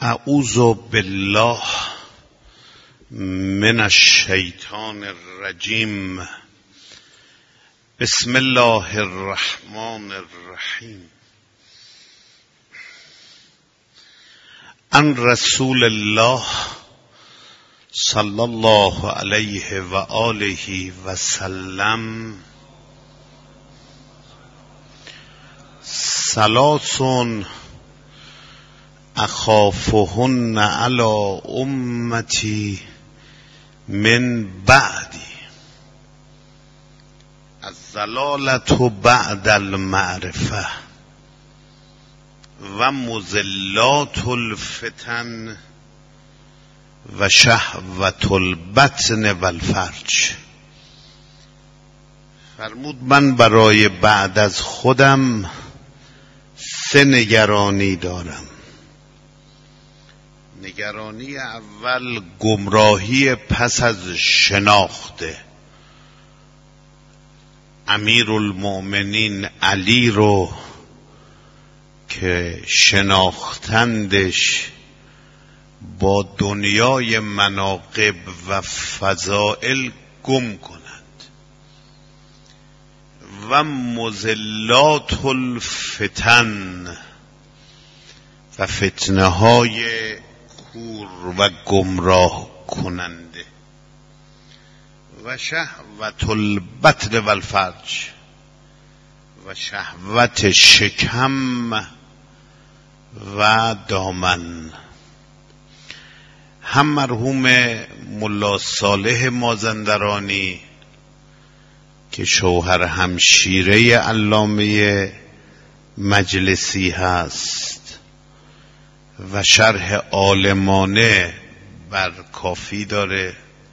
اعوذ بالله من الشیطان الرجیم. بسم الله الرحمن الرحیم. عن رسول الله صلی الله علیه و آله و سلم ثلاث اخافهن علی امتی من بعدی: الضلالة بعد المعرفة و مضلات الفتن و شهوة البطن و الفرج. فرمود من برای بعد از خودم 3 نگرانی دارم. نگرانی اول گمراهی پس از شناخته. امیرالمؤمنین علی رو که شناختندش با دنیای مناقب و فضائل گم کنند. و مضلات الفتن و فتنه های کور و گمراه کننده. و شهوة البطن و الفرج و شهوت شکم و دامن. هم مرحوم ملا صالح مازندرانی که شوهر همشیره علامه مجلسی هست و شرح عالمانه بر کافی داره،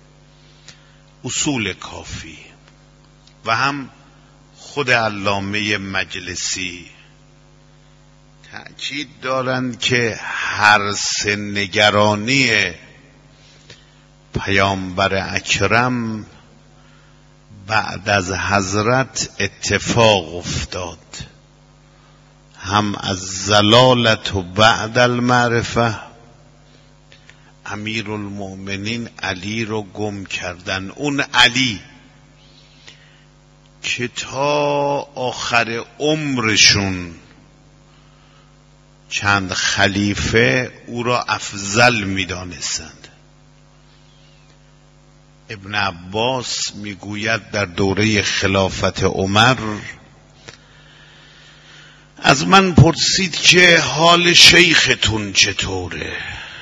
اصول کافی، و هم خود علامه مجلسی تأکید دارند که هر 3 نگرانی پیامبر اکرم بعد از حضرت اتفاق افتاد. هم از ضلالت و بعد المعرفه، امیرالمؤمنین علی رو گم کردن. اون علی که تا آخر عمرشون چند خلیفه او را افضل می‌دانستند. ابن عباس میگوید در دوره خلافت عمر از من پرسید که حال شیختون چطوره؟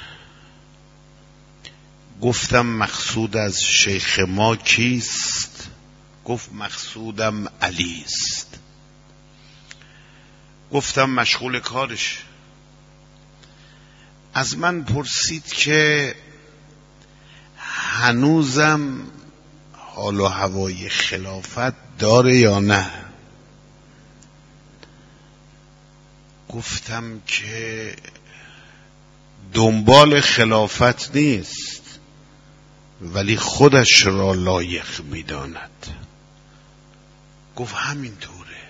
گفتم مقصود از شیخ ما کیست؟ گفت مقصودم علی است. گفتم مشغول کارش. از من پرسید که هنوزم حال و هوای خلافت داره یا نه؟ گفتم که دنبال خلافت نیست ولی خودش را لایق می‌داند. گفت همینطوره،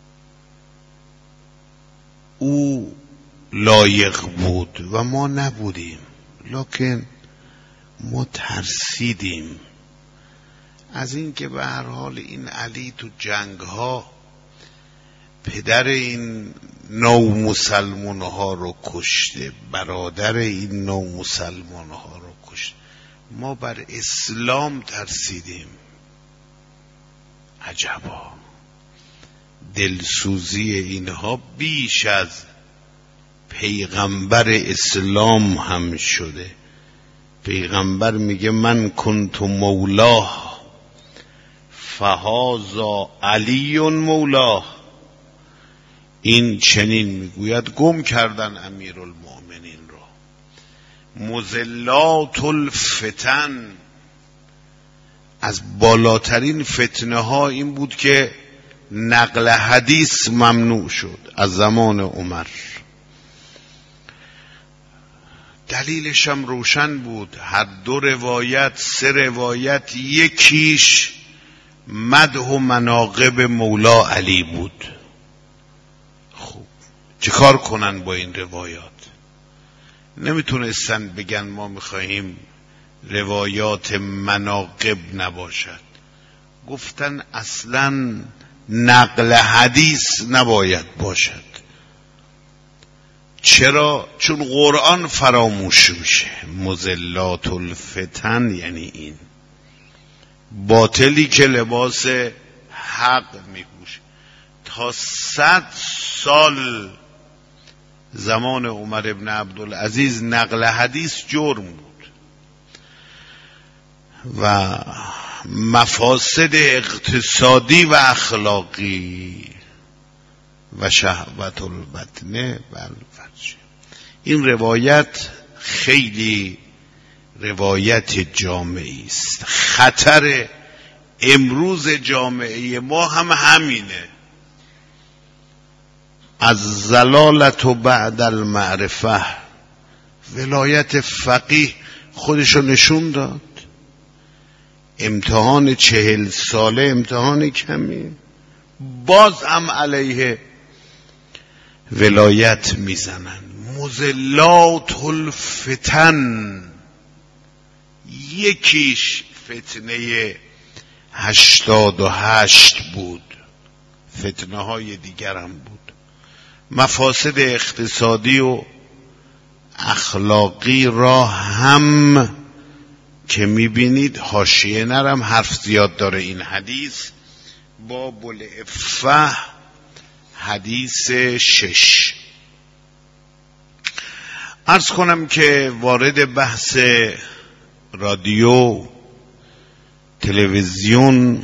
او لایق بود و ما نبودیم، لکن ما ترسیدیم از این که به هر حال این علی تو جنگ ها پدر این نو مسلمان ها رو کشته، برادر این نو مسلمان ها رو کشته. ما بر اسلام ترسیدیم. عجبا، دلسوزی اینها بیش از پیغمبر اسلام هم شده. پیغمبر میگه من کنت مولاه فهذا علی مولاه. این چنین میگوید. گم کردن امیرالمؤمنین رو. مضلات الفتن، از بالاترین فتنه ها این بود که نقل حدیث ممنوع شد از زمان عمر. دلیلش هم روشن بود. هر 2 روایت 3 روایت یکیش مدح و مناقب مولا علی بود. خب چه کار کنن با این روایات؟ نمیتونستن بگن ما میخواهیم روایات مناقب نباشد. گفتن اصلا نقل حدیث نباید باشد. چرا؟ چون قرآن فراموش میشه. مضلات الفتن یعنی این باطلی که لباس حق میپوشه. تا 100 سال زمان عمر ابن عبدالعزیز نقل حدیث جرم بود و مفاسد اقتصادی و اخلاقی و شهوت البطنه و الفرج. این روایت خیلی روایت جامعی است. خطر امروز جامعه ما هم همینه. از زلالت و بعد المعرفه. ولایت فقیه خودشو نشون داد. امتحان 40 ساله امتحان کمی، باز هم علیه ولایت میزنن. مضلات الفتن، یکیش فتنه 88 بود، فتنه های دیگر هم بود. مفاسد اقتصادی و اخلاقی را هم که میبینید. حاشیه نرم، حرف زیاد داره این حدیث. باب العفة، حدیث 6. عرض کنم که وارد بحث رادیو، تلویزیون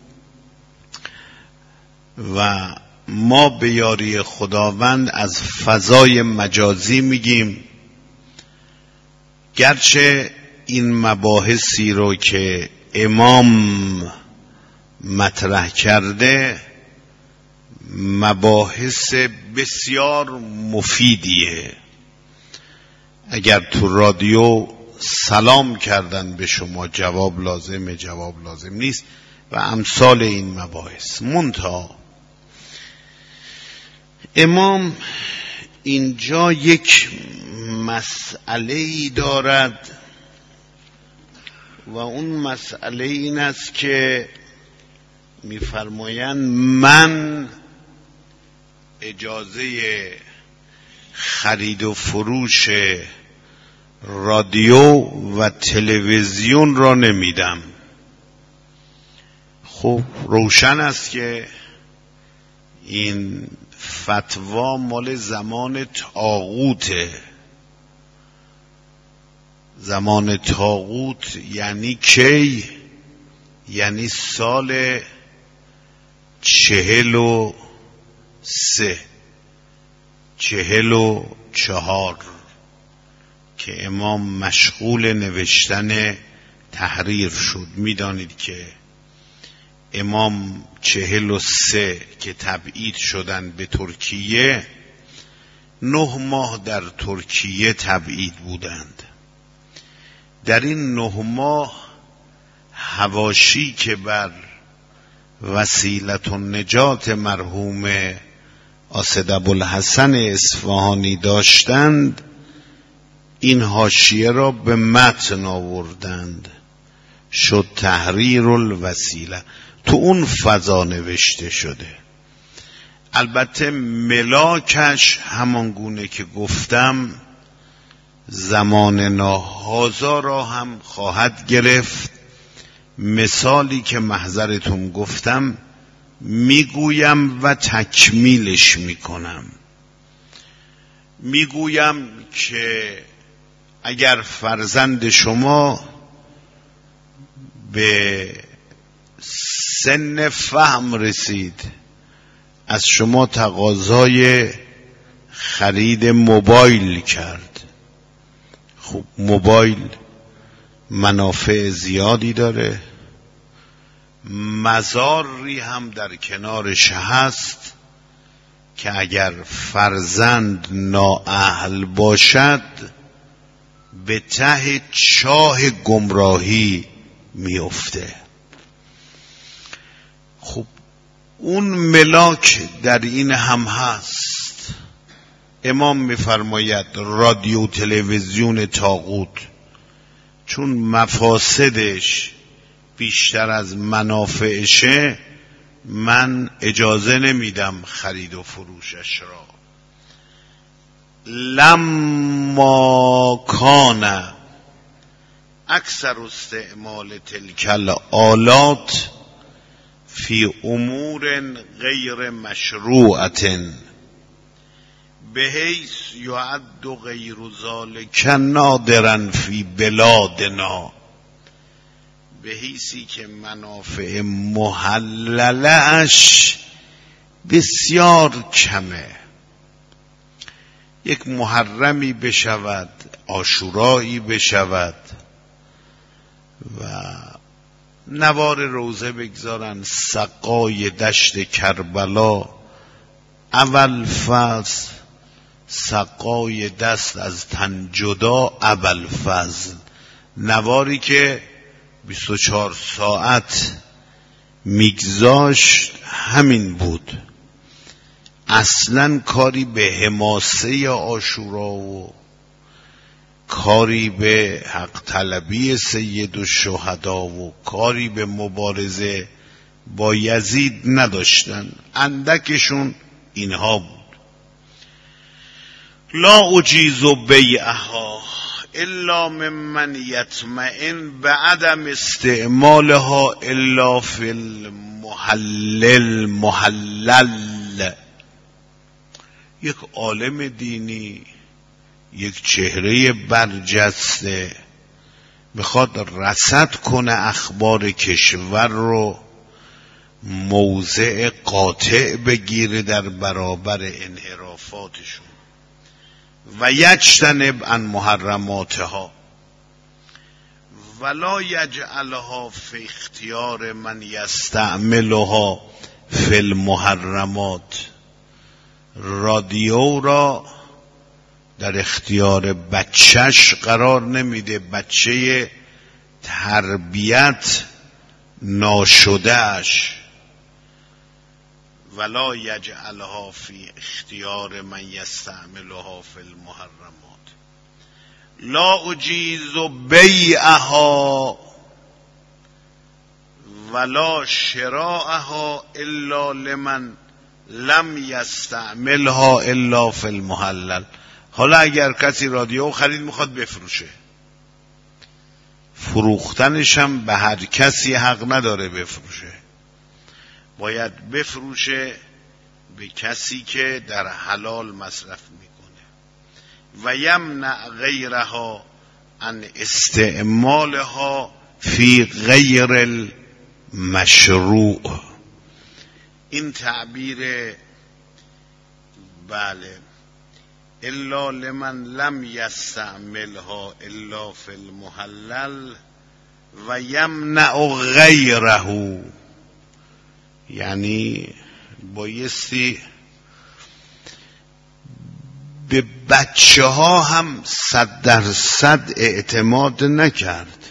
و ما به یاری خداوند از فضای مجازی میگیم. گرچه این مباحثی رو که امام مطرح کرده مباحث بسیار مفیدیه. اگر تو رادیو سلام کردن به شما جواب لازمه، جواب لازم نیست و امثال این مباحث. منتها امام اینجا یک مسئله‌ای دارد و اون مسئله این است که می‌فرمایند من اجازه خرید و فروش رادیو و تلویزیون را نمیدم. خب روشن است که این فتوا مال زمان طاغوته. زمان طاغوت یعنی کی؟ یعنی سال 43 44 که امام مشغول نوشتن تحریر شد. میدانید که امام 43 که تبعید شدن به ترکیه 9 ماه در ترکیه تبعید بودند. در این 9 ماه حواشی که بر وسیلة النجات مرحوم آسد ابوالحسن اصفهانی داشتند این حاشیه را به متن آوردند، شد تحریر الوسیله. تو اون فضا نوشته شده. البته ملاکش همان گونه که گفتم زمان ناهازا را هم خواهد گرفت. مثالی که محضرتون گفتم میگویم و تکمیلش میکنم. میگویم که اگر فرزند شما به سن فهم رسید، از شما تقاضای خرید موبایل کرد. خب موبایل منافع زیادی داره، مضاری هم در کنارش هست که اگر فرزند نااهل باشد به ته چاه گمراهی میفته. خب اون ملاک در این هم هست. امام میفرماید رادیو تلویزیون طاغوت چون مفاسدش بیشتر از منافعشه، من اجازه نمیدم خرید و فروشش را. لما کان اکثر استعمال تلک الآلات فی امور غیر مشروعة بحیث یعد غیر ذلک نادرا فی بلادنا، به حیثی که منافع محللش بسیار کمه. یک محرمی بشود، عاشورایی بشود و نوار روزه بگذارن سقای دشت کربلا، اول فصل سقای دست از تن جدا، اول فصل نواری که 24 ساعت میگذاشت همین بود. اصلا کاری به حماسه عاشورا و کاری به حق طلبی سید الشهدا و کاری به مبارزه با یزید نداشتن. اندکشون اینها بود. لا اجیز بیعها الا ممن یطمئن بعدم استعمالها الا فی المحلل. یک عالم دینی، یک چهره برجسته میخواد رصد کنه اخبار کشور رو، موضع قاطع بگیره در برابر انحرافاتشون و یجتنب عن محرماتها ولا یجعلها فی اختیار من یستعملها فی المحرمات. رادیو را در اختیار بچهش قرار نمیده، بچه تربیت ناشدهش. ولا یجعلها فی اختیار من یستعملها فی المحرمات. لا اجیز بیعها ولا شراءها الا لمن لم یستعملها الا فی المحلل. حالا اگر کسی رادیو خرید میخواد بفروشه، فروختنش هم به هر کسی حق نداره بفروشه، باید بفروشه به کسی که در حلال مصرف میکنه. و یمنع غیرها عن استعمالها فی غیر المشروع. این تعبیر بله الا لمن لم یستعملها الا فی المحلل و یمنع غیره، یعنی بایستی به بچه ها هم 100% اعتماد نکرد.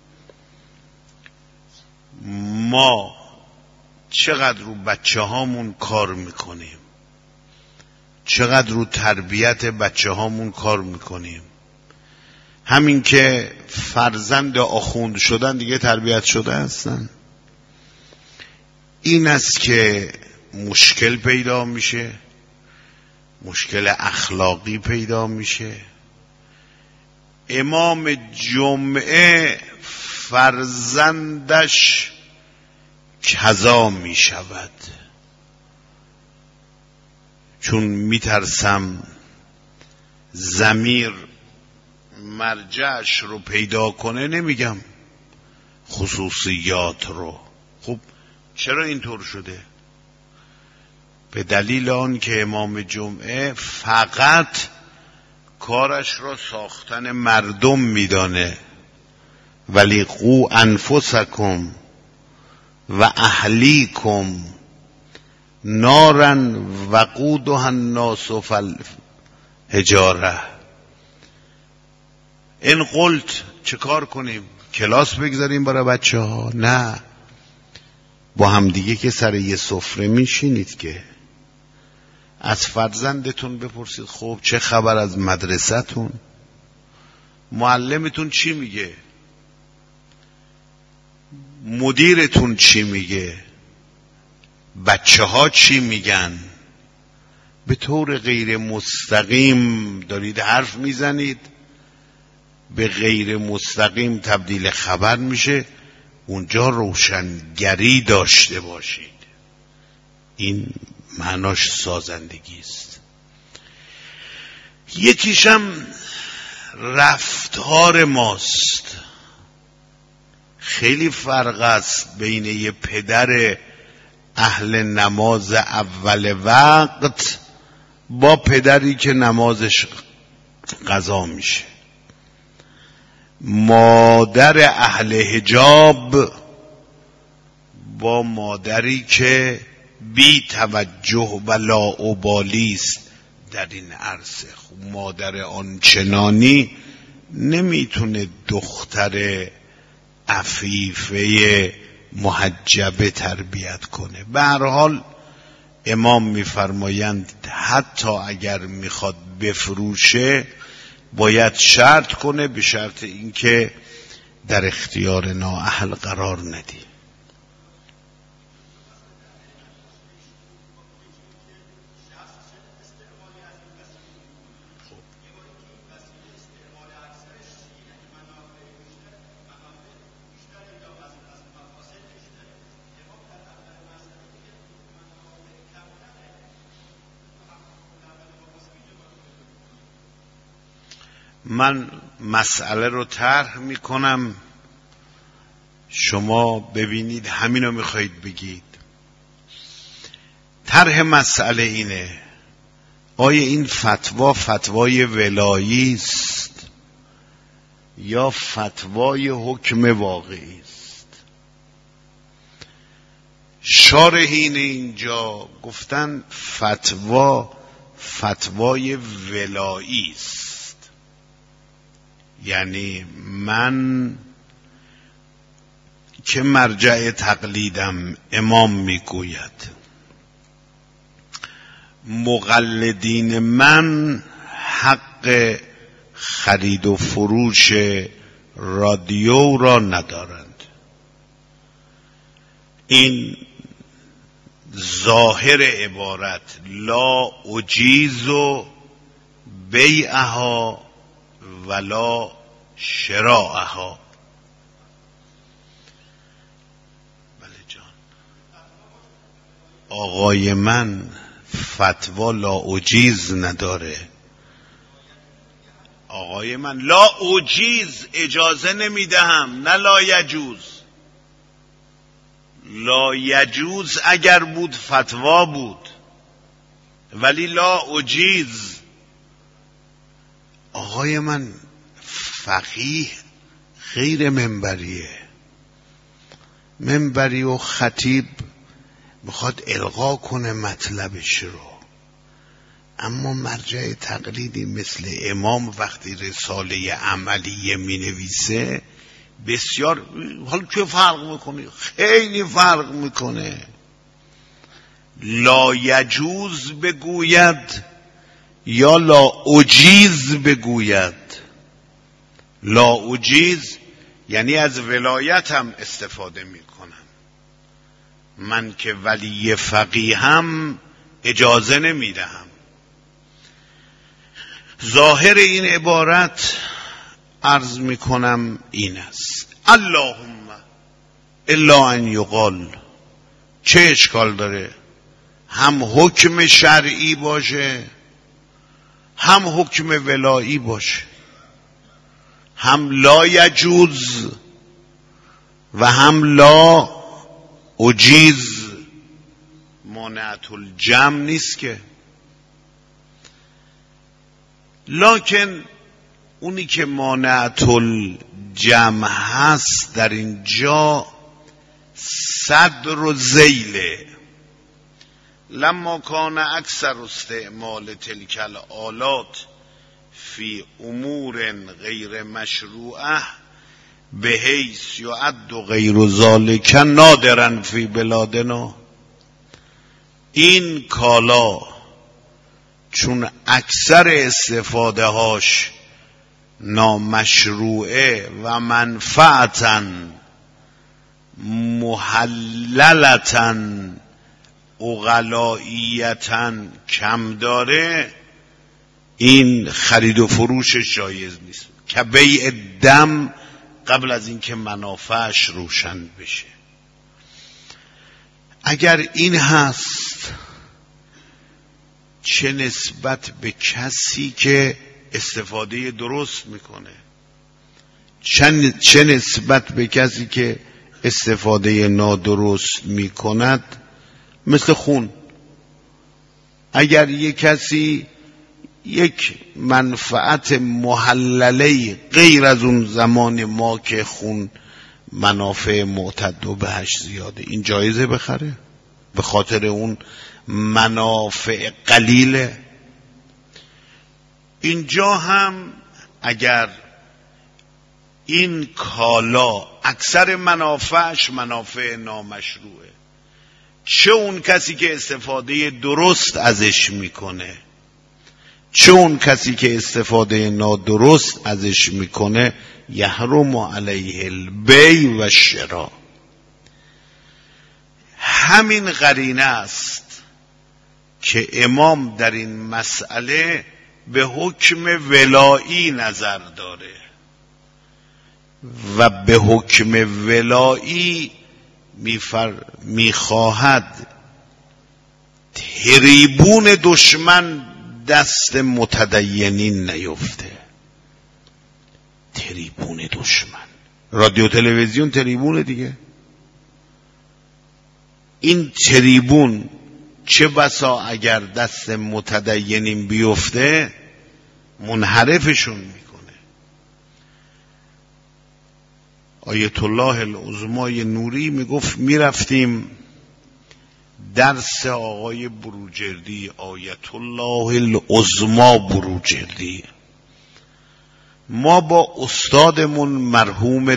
ما چقدر رو بچه هامون کار میکنیم، چقدر رو تربیت بچه هامون کار میکنیم. همین که فرزند آخوند شدن دیگه تربیت شده هستن. این است که مشکل پیدا میشه، مشکل اخلاقی پیدا میشه. امام جمعه فرزندش کذا میشود، چون میترسم ضمیر مرجعش رو پیدا کنه، نمیگم خصوصیات رو. خب چرا اینطور شده؟ به دلیل آن که امام جمعه فقط کارش را ساختن مردم میدانه. ولی قو انفسکم و اهلیکم نارا وقودها الناس والحجاره. این قلت چه کار کنیم؟ کلاس بگذاریم برای بچه ها؟ نه، با هم دیگه که سر یه سفره میشینید که از فرزندتون بپرسید خب چه خبر از مدرسه‌تون، معلمتون چی میگه، مدیرتون چی میگه، بچه ها چی میگن. به طور غیر مستقیم دارید حرف میزنید، به غیر مستقیم تبدیل خبر میشه. اونجا روشنگری داشته باشید. این معناش سازندگی است. یکیشم رفتار ماست. خیلی فرق است بین یه پدر اهل نماز اول وقت با پدری که نمازش قضا میشه. مادر اهل حجاب با مادری که بی توجه و لاابالی است در این عرصه. مادر آنچنانی نمیتونه دختر عفیفه محجبه تربیت کنه. به هر حال امام میفرمایند حتی اگر میخواد بفروشه باید شرط کنه، به شرط اینکه در اختیار نااهل قرار ندی. من مسئله رو طرح میکنم، شما ببینید همینو میخواید بگید. طرح مسئله اینه: آیا این فتوای ولایی است یا فتوای حکم واقعی است؟ شارحین اینجا گفتن فتوای ولایی است. یعنی من که مرجع تقلیدم امام میگوید، مقلدین من حق خرید و فروش رادیو را ندارند. این ظاهر عبارت لا اجیز بیعها ولا شراعها. بله جان. آقای من فتوا لا اجیز نداره. آقای من لا اجیز اجازه نمیدهم، نه لا یجوز. لا یجوز اگر بود فتوا بود، ولی لا اجیز. آقای من فقیه غیر منبریه. منبری و خطیب میخواد القا کنه مطلبش رو، اما مرجع تقلیدی مثل امام وقتی رساله عملیه می نویسه بسیار. حالا چه فرق میکنه؟ خیلی فرق میکنه. لا یجوز بگوید یا لا اجیز بگوید. لا اجیز یعنی از ولایتم استفاده میکنم، من که ولی فقیهم اجازه نمیدهم. ظاهر این عبارت عرض میکنم این است: اللهم الا ان یقال. چه اشکال داره؟ هم حکم شرعی باشه، هم حکم ولایی باشه، هم لا یجوز و هم لا اجیز. مانعت الجمع نیست که. لکن اونی که مانعت الجمع هست در اینجا صدر و ذیله. لما کان اکثر استعمال تلک الآلات فی امور غیر مشروعه به حیث یعد غیر ذالک نادرا فی بلادنا. این کالا چون اکثر استفاده هاش نامشروعه و منفعتاً محللتاً اغلائیتاً کم داره، این خرید و فروشش جایز نیست. که بیع دم قبل از اینکه منافعش روشن بشه. اگر این هست، چه نسبت به کسی که استفاده درست میکنه؟ چه نسبت به کسی که استفاده نادرست میکند؟ مثل خون. اگر یک کسی یک منفعت محلله غیر از اون زمان ما که خون منافع معتد و بهش زیاده، این جایزه بخره به خاطر اون منافع قلیله؟ اینجا هم اگر این کالا اکثر منافعش منافع نامشروعه، چه اون کسی که استفاده درست ازش میکنه چه اون کسی که استفاده نادرست ازش میکنه، یحرم علیه البیع و شراء. همین قرینه است که امام در این مسئله به حکم ولایی نظر داره و به حکم ولایی میخواهد تریبون دشمن دست متدینین نیفته. تریبون دشمن، رادیو تلویزیون تریبونه دیگه. این تریبون چه بسا اگر دست متدینین بیفته منحرفشون میکنه. آیت الله العظمای نوری میگفت میرفتیم درس آقای بروجردی، آیت الله العظما بروجردی، ما با استادمون مرحوم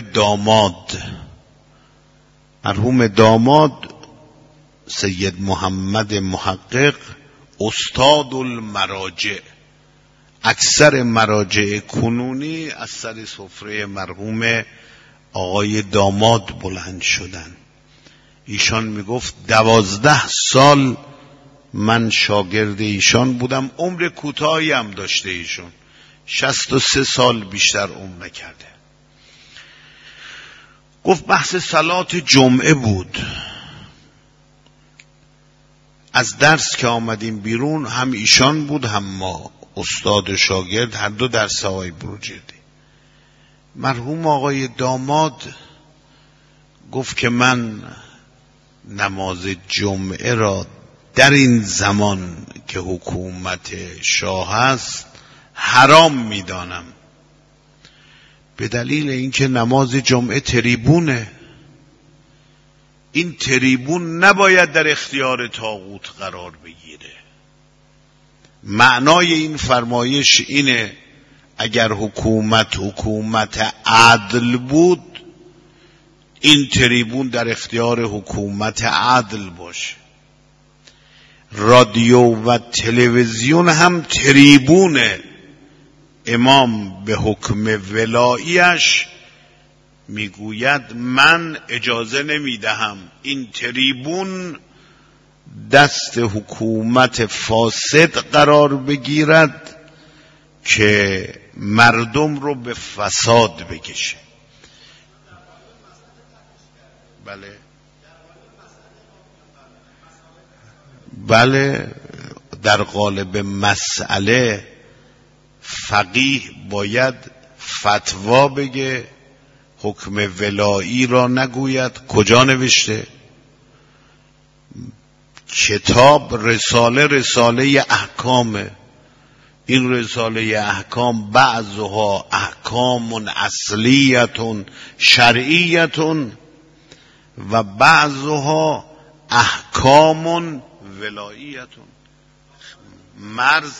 داماد سید محمد محقق، استاد المراجع، اکثر مراجع کنونی از سر سفره مرحوم آقای داماد بلند شدن. ایشان میگفت 12 سال من شاگرد ایشان بودم، عمر کوتاهی هم داشته ایشون، 63 سال بیشتر عمر نکرده. گفت بحث صلات جمعه بود، از درس که آمدیم بیرون هم ایشان بود هم ما، استاد و شاگرد، هر دو درس آقای بروجردی. مرحوم آقای داماد گفت که من نماز جمعه را در این زمان که حکومت شاه است حرام میدانم، به دلیل اینکه نماز جمعه تریبونه. این تریبون نباید در اختیار طاغوت قرار بگیره. معنای این فرمایش اینه اگر حکومت عدل بود، این تریبون در اختیار حکومت عدل باشه. رادیو و تلویزیون هم تریبونه. امام به حکم ولاییش میگوید من اجازه نمیدهم این تریبون دست حکومت فاسد قرار بگیرد که مردم رو به فساد بکشه. بله، در قالب مسئله فقیه باید فتوا بگه، حکم ولایی را نگوید. کجا نوشته؟ کتاب رساله احکامه. این رساله احکام بعضها احکام اصلیتون شرعیتون و بعضها احکام ولاییتون. مرز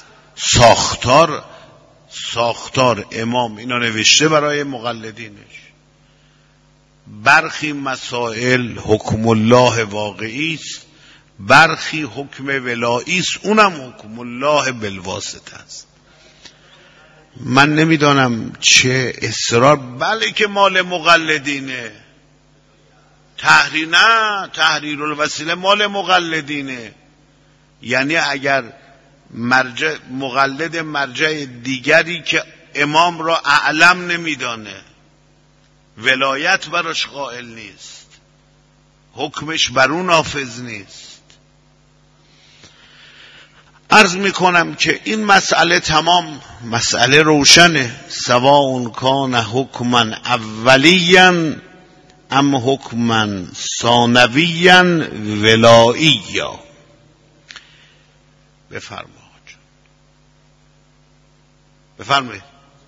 ساختار امام اینا نوشته برای مقلدینش. برخی مسائل حکم الله واقعی است، برخی حکم ولایی است، اونم حکم الله بالواسطه است. من نمیدانم چه اصرار، بله که مال مقلدینه، تحریر الوسیله مال مقلدینه. یعنی اگر مقلد مرجع دیگری که امام را اعلم نمیدانه، ولایت براش قائل نیست، حکمش بر اون نافذ نیست. عرض میکنم که این مسئله تمام مسئله روشنه. سواء کان حکما اولیاً ام حکما ثانویاً ولائیا. بفرمایید.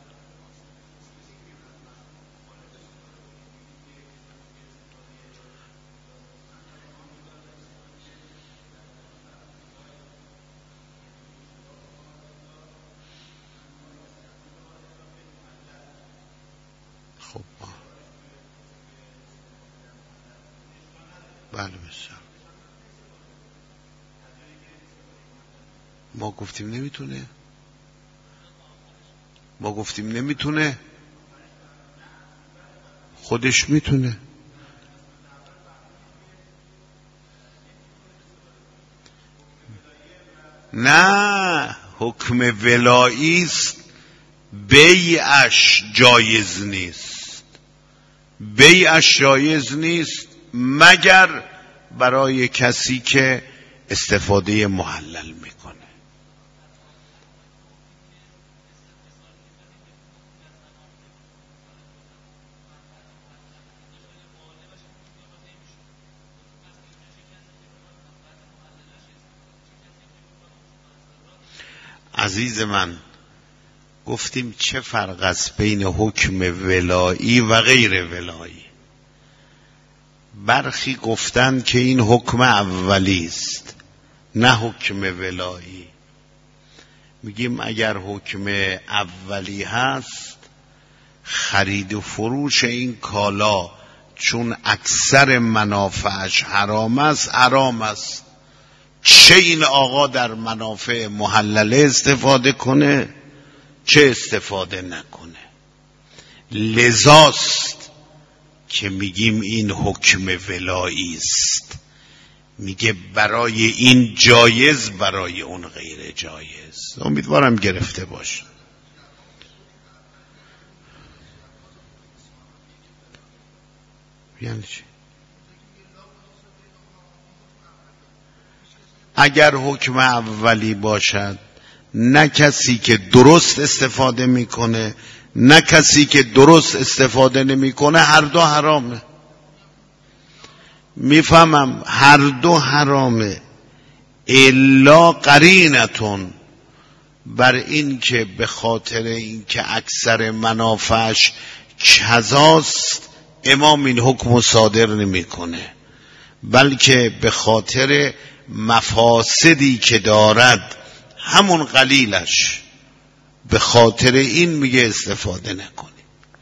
خب بله بسیار. ما گفتیم نمیتونه، خودش میتونه. نه، حکم ولایی است، بیعش جایز نیست مگر برای کسی که استفاده محلل میکنه. عزیز من، گفتیم چه فرق است بین حکم ولایی و غیر ولایی. برخی گفتند که این حکم اولی است، نه حکم ولایی. میگیم اگر حکم اولی هست، خرید و فروش این کالا چون اکثر منافعش حرام است، چه این آقا در منافع محلله استفاده کنه چه استفاده نکنه. لذاست که میگیم این حکم ولایی است. میگه برای این جایز، برای اون غیر جایز. امیدوارم گرفته باشه. یعنی چی؟ اگر حکم اولی باشد، نه کسی که درست استفاده میکنه نه کسی که درست استفاده نمیکنه، هر دو حرامه. میفهمم هر دو حرامه، الا قرینتون بر این که به خاطر این که اکثر منافعش کذاست امام این حکم صادر نمیکنه، بلکه به خاطر مفاسدی که دارد همون قلیلش، به خاطر این میگه استفاده نکنی.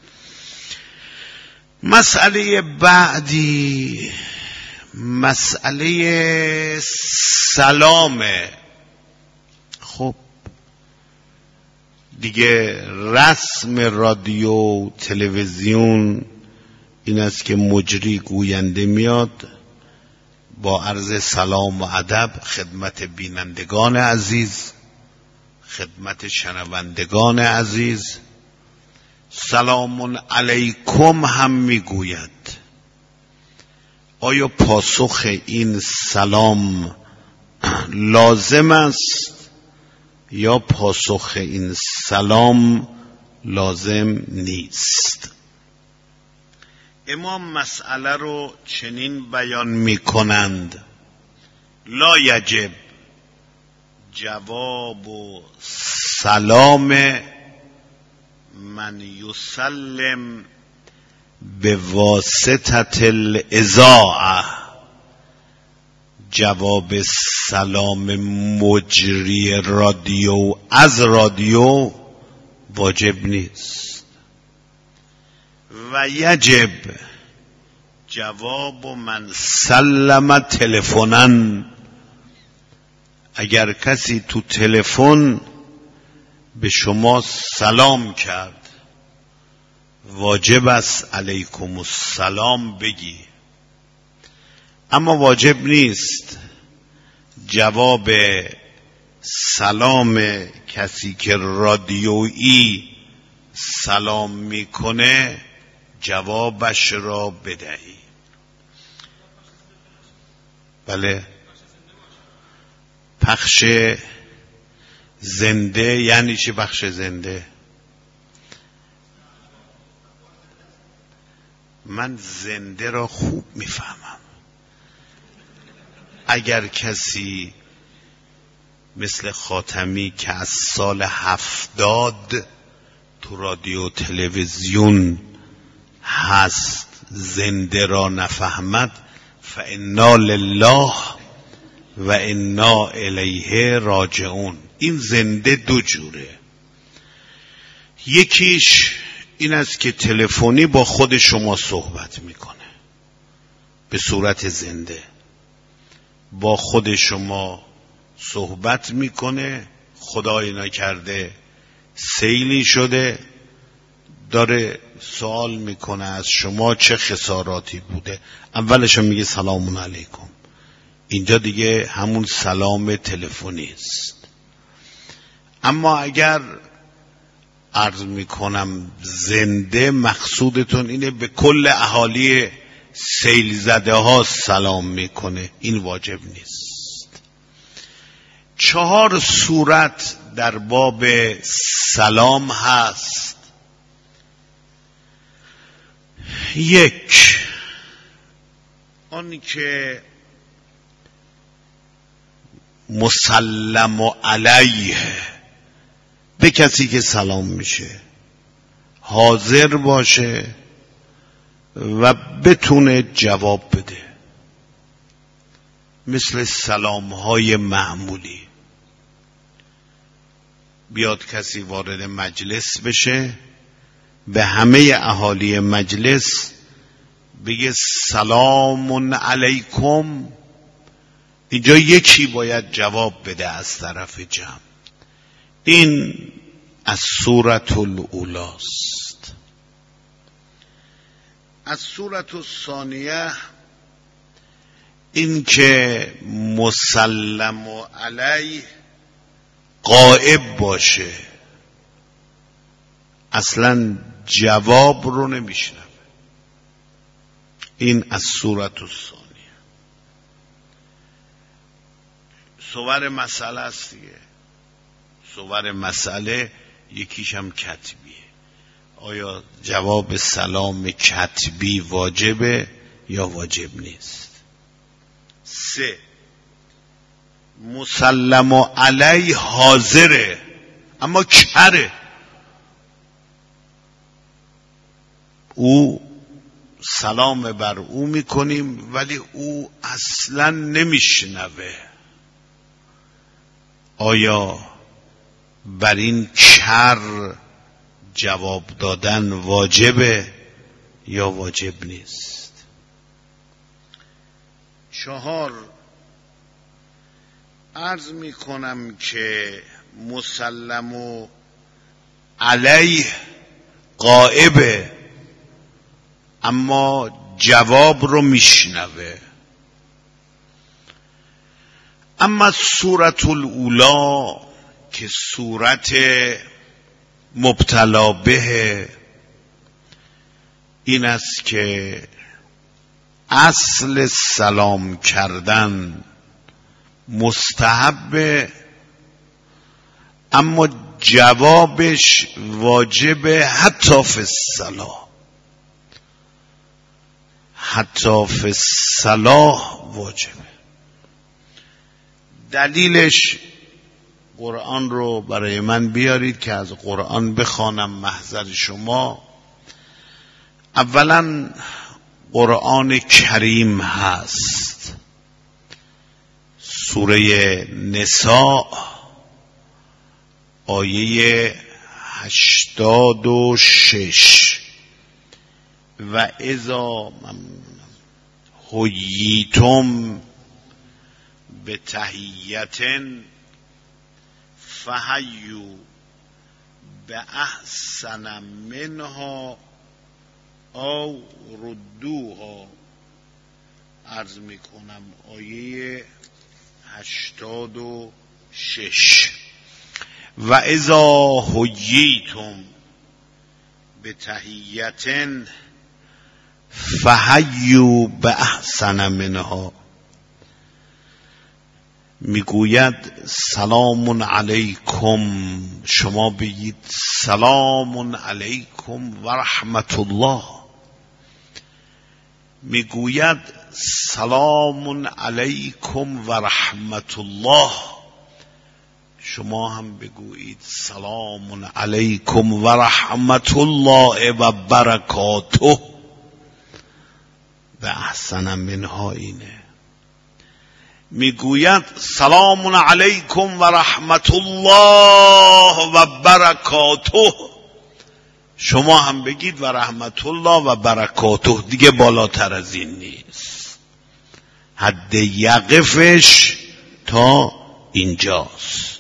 مسئله بعدی مسئله سلامه. خب دیگه رسم رادیو تلویزیون این است که مجری گوینده میاد با عرض سلام و ادب خدمت بینندگان عزیز، خدمت شنوندگان عزیز، سلام علیکم هم میگوید. آیا پاسخ این سلام لازم است یا پاسخ این سلام لازم نیست؟ امام مسئله رو چنین بیان میکنند: لا یجب جواب و سلام من یسلم به واسطه الاذاعه. جواب سلام مجری رادیو از رادیو واجب نیست. و یجب جواب من سلم تلفنن اگر کسی تو تلفن به شما سلام کرد واجب است علیکم السلام بگی، اما واجب نیست جواب سلام کسی که رادیویی سلام میکنه جوابش را بدهی. بله، پخش زنده یعنی چی؟ پخش زنده من زنده را خوب میفهمم. اگر کسی مثل خاتمی که از سال 70 تو رادیو تلویزیون هست زنده را نفهمد، فانا لله و انا الیه راجعون. این زنده دو جوره، یکیش این است که تلفنی با خود شما صحبت میکنه به صورت زنده، با خود شما صحبت میکنه، خدای نکرده سیلی شده داره سوال میکنه از شما چه خساراتی بوده، اولش میگه سلام علیکم. اینجا دیگه همون سلام تلفنی است. اما اگر عرض میکنم زنده، مقصودتون اینه به کل اهالی سیل زده ها سلام میکنه، این واجب نیست. 4 صورت در باب سلام هست. 1 آنی که مسلم علیه، به کسی که سلام میشه حاضر باشه و بتونه جواب بده، مثل سلام های معمولی. بیاد کسی وارد مجلس بشه، به همه اهالی مجلس بگه سلام علیکم، اینجا یکی باید جواب بده از طرف جمع. این از سورة الاولاست. از سورة الثانیه این که مسلم علیه غائب باشه، اصلا جواب رو نمیشنوه. این از سورة الثانیه. صور مسئله است دیگه. صور مسئله یکیش هم کتبیه. آیا جواب سلام کتبی واجبه یا واجب نیست؟ 3 مسلم علیه حاضره اما کره، او سلام بر او میکنیم ولی او اصلا نمیشنوه. آیا بر این کر جواب دادن واجبه یا واجب نیست؟ 4 عرض میکنم که مسلم علیه غائبه اما جواب رو میشنوه. اما سورة الاولا که سورت مبتلا به این است که اصل سلام کردن مستحب، اما جوابش واجبه حتی فی الصلاة، حتی فی الصلاة واجبه. دلیلش قرآن رو برای من بیارید که از قرآن بخوانم محضر شما. اولا قرآن کریم هست، سوره نساء آیه 86 و اذا حییتم به تحییتن فحیو به احسن منها او ردوها. عرض میکنم آیه 86. و اذا حییتم به تحییتن فحیوا باحسن منها. میگوید سلام علیکم، شما بگید سلام علیکم و رحمت الله. میگوید سلام علیکم و رحمت الله، شما هم بگویید سلام علیکم و رحمت الله و برکاته. به احسن منها اینه. میگوید سلام علیکم و رحمت الله و برکاته، شما هم بگید و رحمت الله و برکاته. دیگه بالاتر از این نیست، حد یقفش تا اینجاست.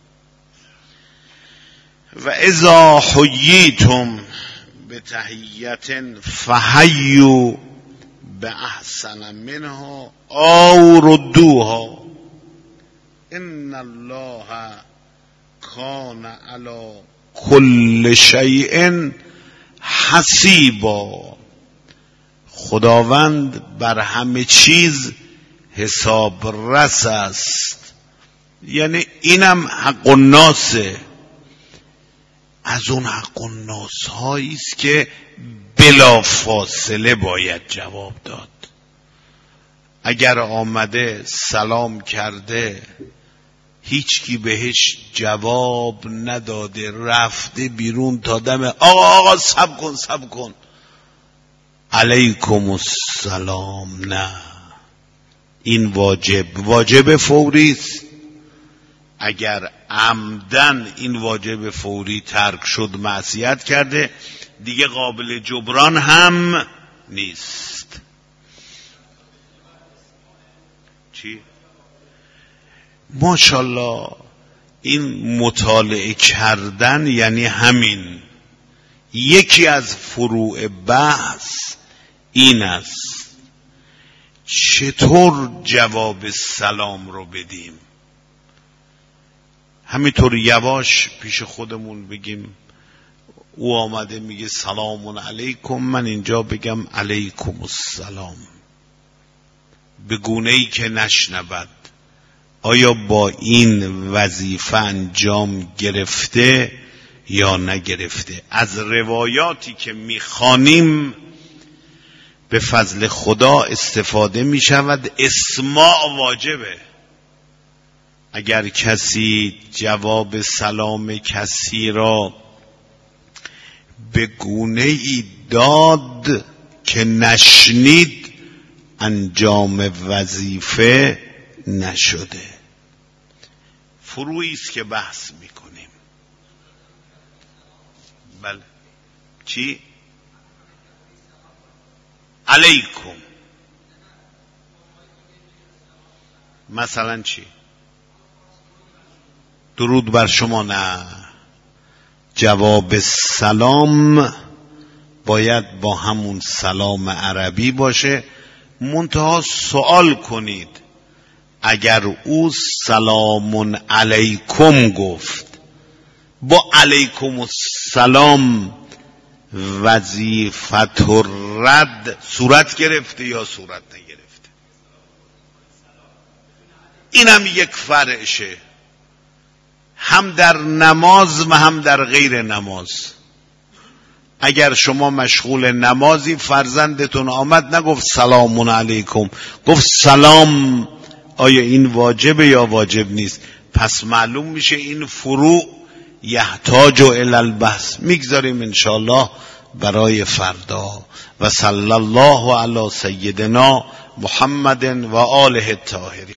و اذا حییتم به تحییت فحیوا به احسن منها او ردوها ان الله کان علی کل شیء حسیبا. خداوند بر همه چیز حساب رس است. یعنی اینم حق الناسه، از اون حق الناس هایی است که بلا فاصله باید جواب داد. اگر آمده سلام کرده هیچکی بهش جواب نداده، رفته بیرون تا دم آقا صبر کن علیکم السلام، نه، این واجب فوری است. اگر عمدن این واجب فوری ترک شد معصیت کرده، دیگه قابل جبران هم نیست. چی؟ ماشاءالله این مطالعه کردن یعنی همین. یکی از فروع بحث این است چطور جواب سلام رو بدیم. همینطور یواش پیش خودمون بگیم او آمده میگه سلام علیکم، من اینجا بگم علیکم السلام، به گونه‌ای که نشنود. آیا با این وظیفه انجام گرفته یا نگرفته؟ از روایاتی که میخوانیم به فضل خدا استفاده میشود. اسماع واجبه. اگر کسی جواب سلام کسی را به گونه‌ای داد که نشنید، انجام وظیفه نشده. فروعی است که بحث میکنیم. بله چی؟ علیکم مثلا چی؟ درود بر شما نه. جواب سلام باید با همون سلام عربی باشه. منتها سوال کنید اگر او سلام علیکم گفت، با علیکم السلام وظیفت رد صورت گرفته یا صورت نگرفته؟ اینم یک فرعشه، هم در نماز و هم در غیر نماز. اگر شما مشغول نمازی، فرزندتون آمد نگفت سلام علیکم، گفت سلام، آیا این واجبه یا واجب نیست؟ پس معلوم میشه این فروع یحتاج الی البحث. میگذاریم انشاءالله برای فردا. و صلی الله علی سیدنا محمد و آله الطاهرین.